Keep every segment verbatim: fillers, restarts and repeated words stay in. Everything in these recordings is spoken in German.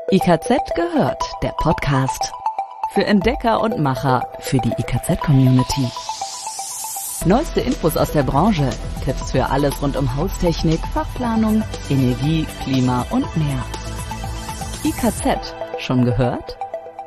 I K Z gehört, der Podcast. Für Entdecker und Macher, für die I K Z-Community. Neueste Infos aus der Branche, Tipps für alles rund um Haustechnik, Fachplanung, Energie, Klima und mehr. I K Z, schon gehört?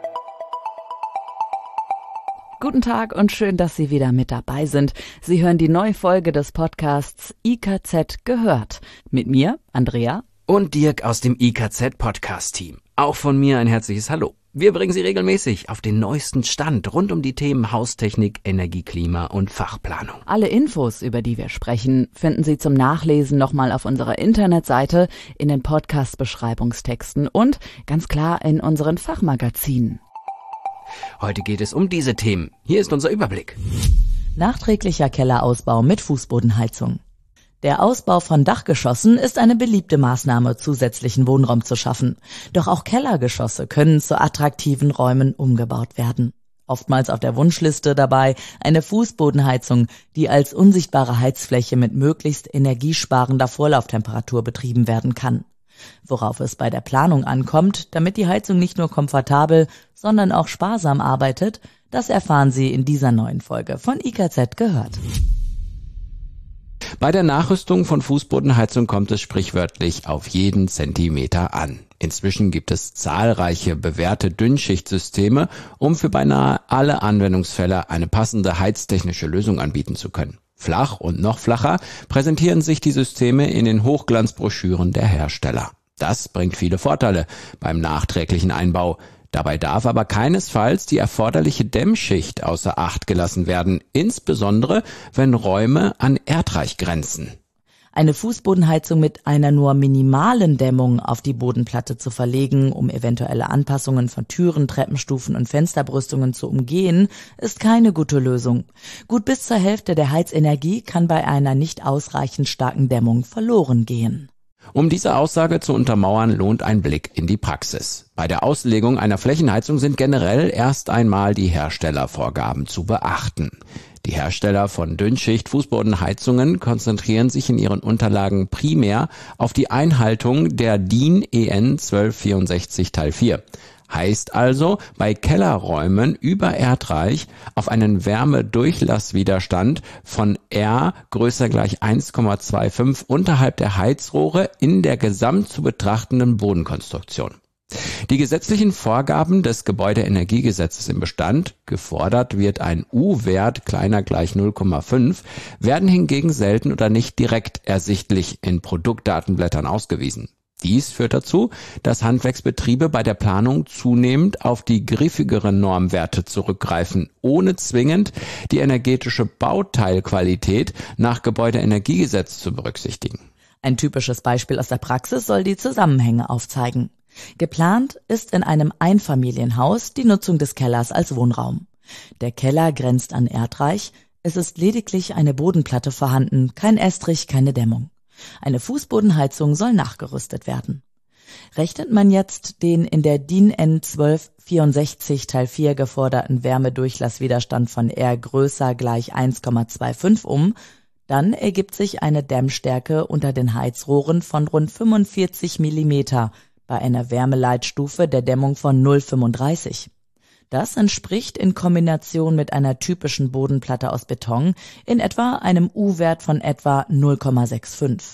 Guten Tag und schön, dass Sie wieder mit dabei sind. Sie hören die neue Folge des Podcasts I K Z gehört. Mit mir, Andrea. Und Dirk aus dem I K Z-Podcast-Team. Auch von mir ein herzliches Hallo. Wir bringen Sie regelmäßig auf den neuesten Stand rund um die Themen Haustechnik, Energie, Klima und Fachplanung. Alle Infos, über die wir sprechen, finden Sie zum Nachlesen nochmal auf unserer Internetseite, in den Podcast-Beschreibungstexten und ganz klar in unseren Fachmagazinen. Heute geht es um diese Themen. Hier ist unser Überblick. Nachträglicher Kellerausbau mit Fußbodenheizung. Der Ausbau von Dachgeschossen ist eine beliebte Maßnahme, zusätzlichen Wohnraum zu schaffen. Doch auch Kellergeschosse können zu attraktiven Räumen umgebaut werden. Oftmals auf der Wunschliste dabei eine Fußbodenheizung, die als unsichtbare Heizfläche mit möglichst energiesparender Vorlauftemperatur betrieben werden kann. Worauf es bei der Planung ankommt, damit die Heizung nicht nur komfortabel, sondern auch sparsam arbeitet, das erfahren Sie in dieser neuen Folge von I K Z gehört. Bei der Nachrüstung von Fußbodenheizung kommt es sprichwörtlich auf jeden Zentimeter an. Inzwischen gibt es zahlreiche bewährte Dünnschichtsysteme, um für beinahe alle Anwendungsfälle eine passende heiztechnische Lösung anbieten zu können. Flach und noch flacher präsentieren sich die Systeme in den Hochglanzbroschüren der Hersteller. Das bringt viele Vorteile beim nachträglichen Einbau. Dabei darf aber keinesfalls die erforderliche Dämmschicht außer Acht gelassen werden, insbesondere wenn Räume an Erdreich grenzen. Eine Fußbodenheizung mit einer nur minimalen Dämmung auf die Bodenplatte zu verlegen, um eventuelle Anpassungen von Türen, Treppenstufen und Fensterbrüstungen zu umgehen, ist keine gute Lösung. Gut bis zur Hälfte der Heizenergie kann bei einer nicht ausreichend starken Dämmung verloren gehen. Um diese Aussage zu untermauern, lohnt ein Blick in die Praxis. Bei der Auslegung einer Flächenheizung sind generell erst einmal die Herstellervorgaben zu beachten. Die Hersteller von Dünnschicht-Fußbodenheizungen konzentrieren sich in ihren Unterlagen primär auf die Einhaltung der D I N E N zwölf vierundsechzig Teil vier. Heißt also, bei Kellerräumen über Erdreich auf einen Wärmedurchlasswiderstand von R größer gleich eins Komma fünfundzwanzig unterhalb der Heizrohre in der gesamt zu betrachtenden Bodenkonstruktion. Die gesetzlichen Vorgaben des Gebäudeenergiegesetzes im Bestand, gefordert wird ein U-Wert kleiner gleich null Komma fünf, werden hingegen selten oder nicht direkt ersichtlich in Produktdatenblättern ausgewiesen. Dies führt dazu, dass Handwerksbetriebe bei der Planung zunehmend auf die griffigeren Normwerte zurückgreifen, ohne zwingend die energetische Bauteilqualität nach Gebäudeenergiegesetz zu berücksichtigen. Ein typisches Beispiel aus der Praxis soll die Zusammenhänge aufzeigen. Geplant ist in einem Einfamilienhaus die Nutzung des Kellers als Wohnraum. Der Keller grenzt an Erdreich, es ist lediglich eine Bodenplatte vorhanden, kein Estrich, keine Dämmung. Eine Fußbodenheizung soll nachgerüstet werden. Rechnet man jetzt den in der D I N E N zwölf vierundsechzig Teil vier geforderten Wärmedurchlasswiderstand von R größer gleich eins Komma fünfundzwanzig um, dann ergibt sich eine Dämmstärke unter den Heizrohren von rund fünfundvierzig Millimeter bei einer Wärmeleitstufe der Dämmung von null Komma fünfunddreißig. Das entspricht in Kombination mit einer typischen Bodenplatte aus Beton in etwa einem U-Wert von etwa null Komma fünfundsechzig.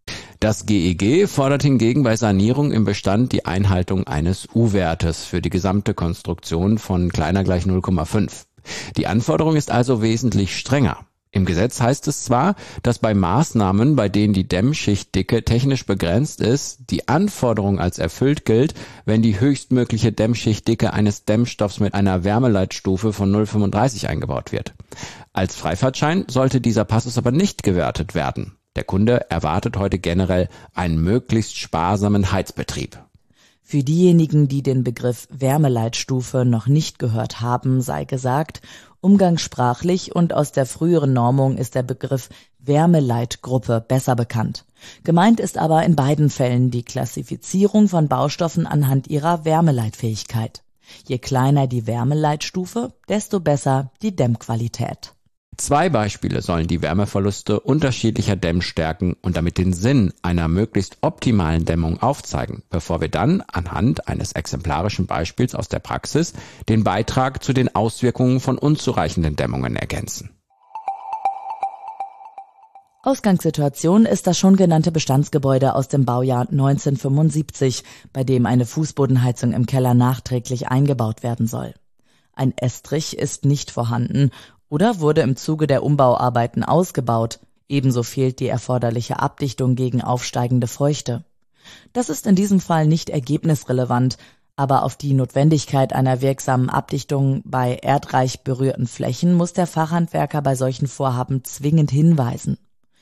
Das G E G fordert hingegen bei Sanierung im Bestand die Einhaltung eines U-Wertes für die gesamte Konstruktion von kleiner gleich null Komma fünf. Die Anforderung ist also wesentlich strenger. Im Gesetz heißt es zwar, dass bei Maßnahmen, bei denen die Dämmschichtdicke technisch begrenzt ist, die Anforderung als erfüllt gilt, wenn die höchstmögliche Dämmschichtdicke eines Dämmstoffs mit einer Wärmeleitstufe von null Komma fünfunddreißig eingebaut wird. Als Freifahrtschein sollte dieser Passus aber nicht gewertet werden. Der Kunde erwartet heute generell einen möglichst sparsamen Heizbetrieb. Für diejenigen, die den Begriff Wärmeleitstufe noch nicht gehört haben, sei gesagt, umgangssprachlich und aus der früheren Normung ist der Begriff Wärmeleitgruppe besser bekannt. Gemeint ist aber in beiden Fällen die Klassifizierung von Baustoffen anhand ihrer Wärmeleitfähigkeit. Je kleiner die Wärmeleitstufe, desto besser die Dämmqualität. Zwei Beispiele sollen die Wärmeverluste unterschiedlicher Dämmstärken und damit den Sinn einer möglichst optimalen Dämmung aufzeigen, bevor wir dann anhand eines exemplarischen Beispiels aus der Praxis den Beitrag zu den Auswirkungen von unzureichenden Dämmungen ergänzen. Ausgangssituation ist das schon genannte Bestandsgebäude aus dem Baujahr neunzehnhundertfünfundsiebzig, bei dem eine Fußbodenheizung im Keller nachträglich eingebaut werden soll. Ein Estrich ist nicht vorhanden oder wurde im Zuge der Umbauarbeiten ausgebaut. Ebenso fehlt die erforderliche Abdichtung gegen aufsteigende Feuchte. Das ist in diesem Fall nicht ergebnisrelevant, aber auf die Notwendigkeit einer wirksamen Abdichtung bei erdreich berührten Flächen muss der Fachhandwerker bei solchen Vorhaben zwingend hinweisen.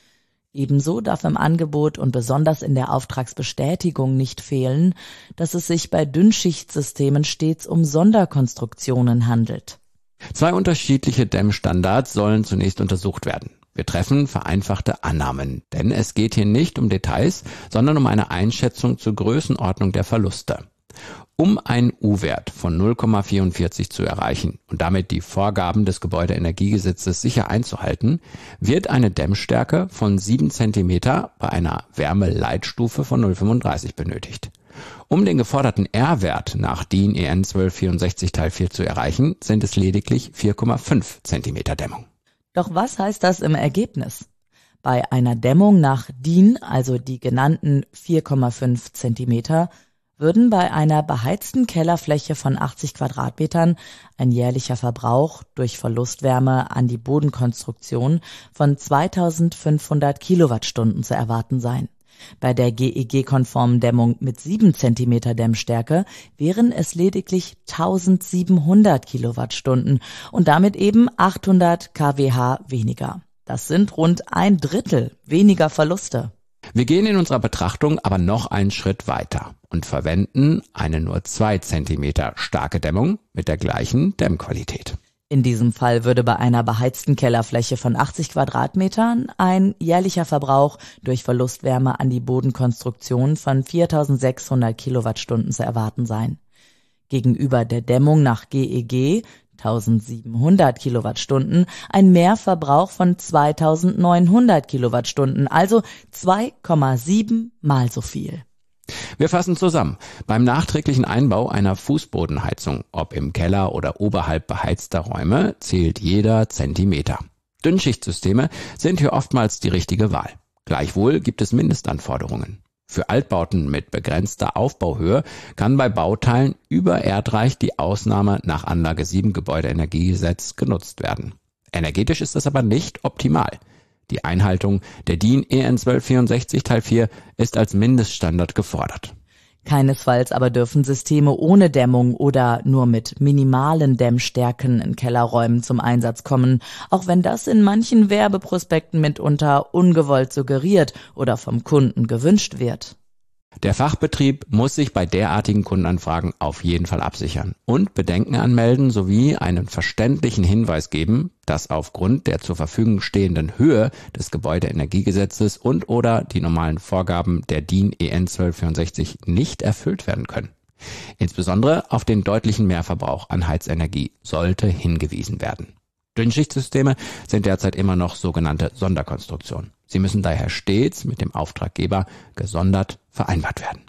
Ebenso darf im Angebot und besonders in der Auftragsbestätigung nicht fehlen, dass es sich bei Dünnschichtsystemen stets um Sonderkonstruktionen handelt. Zwei unterschiedliche Dämmstandards sollen zunächst untersucht werden. Wir treffen vereinfachte Annahmen, denn es geht hier nicht um Details, sondern um eine Einschätzung zur Größenordnung der Verluste. Um einen U-Wert von null Komma vierundvierzig zu erreichen und damit die Vorgaben des Gebäudeenergiegesetzes sicher einzuhalten, wird eine Dämmstärke von sieben Zentimeter bei einer Wärmeleitstufe von null Komma fünfunddreißig benötigt. Um den geforderten R-Wert nach D I N E N zwölf vierundsechzig Teil vier zu erreichen, sind es lediglich vier Komma fünf Zentimeter Dämmung. Doch was heißt das im Ergebnis? Bei einer Dämmung nach D I N, also die genannten vier Komma fünf Zentimeter, würden bei einer beheizten Kellerfläche von achtzig Quadratmetern ein jährlicher Verbrauch durch Verlustwärme an die Bodenkonstruktion von zweitausendfünfhundert Kilowattstunden zu erwarten sein. Bei der G E G-konformen Dämmung mit sieben Zentimeter Dämmstärke wären es lediglich tausendsiebenhundert Kilowattstunden und damit eben achthundert Kilowatt weniger. Das sind rund ein Drittel weniger Verluste. Wir gehen in unserer Betrachtung aber noch einen Schritt weiter und verwenden eine nur zwei Zentimeter starke Dämmung mit der gleichen Dämmqualität. In diesem Fall würde bei einer beheizten Kellerfläche von achtzig Quadratmetern ein jährlicher Verbrauch durch Verlustwärme an die Bodenkonstruktion von viertausendsechshundert Kilowattstunden zu erwarten sein. Gegenüber der Dämmung nach G E G eintausendsiebenhundert Kilowattstunden ein Mehrverbrauch von zweitausendneunhundert Kilowattstunden, also zwei Komma sieben mal so viel. Wir fassen zusammen. Beim nachträglichen Einbau einer Fußbodenheizung, ob im Keller oder oberhalb beheizter Räume, zählt jeder Zentimeter. Dünnschichtssysteme sind hier oftmals die richtige Wahl. Gleichwohl gibt es Mindestanforderungen. Für Altbauten mit begrenzter Aufbauhöhe kann bei Bauteilen über Erdreich die Ausnahme nach Anlage sieben Gebäudeenergiegesetz genutzt werden. Energetisch ist das aber nicht optimal. Die Einhaltung der D I N E N zwölf vierundsechzig Teil vier ist als Mindeststandard gefordert. Keinesfalls aber dürfen Systeme ohne Dämmung oder nur mit minimalen Dämmstärken in Kellerräumen zum Einsatz kommen, auch wenn das in manchen Werbeprospekten mitunter ungewollt suggeriert oder vom Kunden gewünscht wird. Der Fachbetrieb muss sich bei derartigen Kundenanfragen auf jeden Fall absichern und Bedenken anmelden sowie einen verständlichen Hinweis geben, dass aufgrund der zur Verfügung stehenden Höhe des Gebäudeenergiegesetzes und oder die normalen Vorgaben der D I N E N zwölf vierundsechzig nicht erfüllt werden können. Insbesondere auf den deutlichen Mehrverbrauch an Heizenergie sollte hingewiesen werden. Dünnschichtssysteme sind derzeit immer noch sogenannte Sonderkonstruktionen. Sie müssen daher stets mit dem Auftraggeber gesondert vereinbart werden.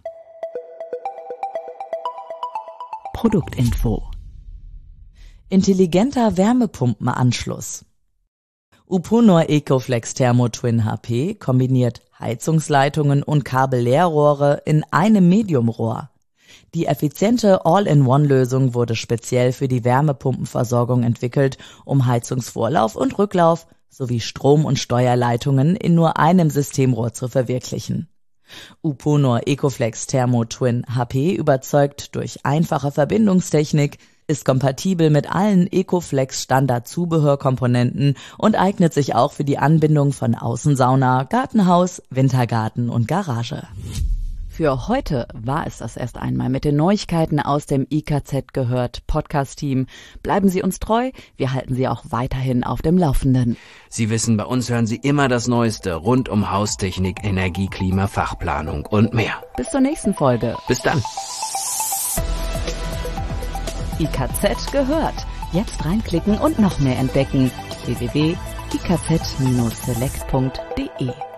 Produktinfo: Intelligenter Wärmepumpenanschluss. Uponor Ecoflex Thermo Twin H P kombiniert Heizungsleitungen und Kabelleerrohre in einem Mediumrohr. Die effiziente All-in-One-Lösung wurde speziell für die Wärmepumpenversorgung entwickelt, um Heizungsvorlauf und Rücklauf sowie Strom- und Steuerleitungen in nur einem Systemrohr zu verwirklichen. Uponor Ecoflex Thermo Twin H P überzeugt durch einfache Verbindungstechnik, ist kompatibel mit allen Ecoflex Standard-Zubehörkomponenten und eignet sich auch für die Anbindung von Außensauna, Gartenhaus, Wintergarten und Garage. Für heute war es das erst einmal mit den Neuigkeiten aus dem I K Z gehört Podcast-Team. Bleiben Sie uns treu, wir halten Sie auch weiterhin auf dem Laufenden. Sie wissen, bei uns hören Sie immer das Neueste rund um Haustechnik, Energie, Klima, Fachplanung und mehr. Bis zur nächsten Folge. Bis dann. I K Z gehört. Jetzt reinklicken und noch mehr entdecken. w w w punkt i k z Bindestrich select punkt d e.